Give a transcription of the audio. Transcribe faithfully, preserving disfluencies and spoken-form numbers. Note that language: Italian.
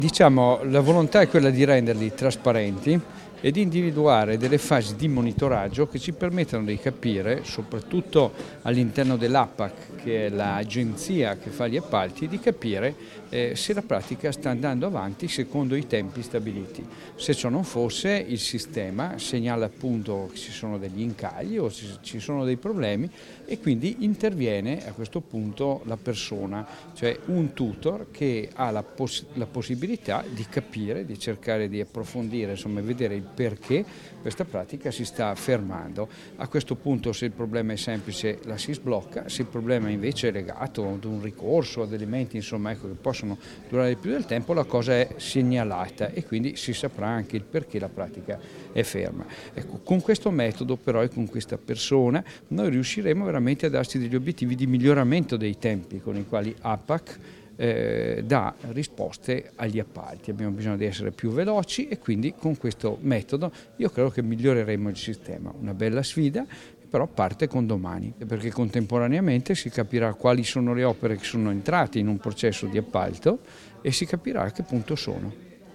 Diciamo, la volontà è quella di renderli trasparenti e di individuare delle fasi di monitoraggio che ci permettano di capire, soprattutto all'interno dell'APAC, che è l'agenzia che fa gli appalti, di capire eh, se la pratica sta andando avanti secondo i tempi stabiliti. Se ciò non fosse, il sistema segnala appunto che ci sono degli incagli o ci sono dei problemi e quindi interviene a questo punto la persona, cioè un tutor che ha la, poss- la possibilità di capire, di cercare di approfondire, insomma vedere il perché questa pratica si sta fermando. A questo punto, se il problema è semplice, la si sblocca; se il problema invece è legato ad un ricorso, ad elementi insomma, ecco, che possono durare più del tempo, la cosa è segnalata e quindi si saprà anche il perché la pratica è ferma. Ecco, con questo metodo però e con questa persona noi riusciremo veramente a darci degli obiettivi di miglioramento dei tempi con i quali APAC Eh, dà risposte agli appalti. Abbiamo bisogno di essere più veloci e quindi con questo metodo io credo che miglioreremo il sistema. Una bella sfida, però parte con domani, perché contemporaneamente si capirà quali sono le opere che sono entrate in un processo di appalto e si capirà a che punto sono.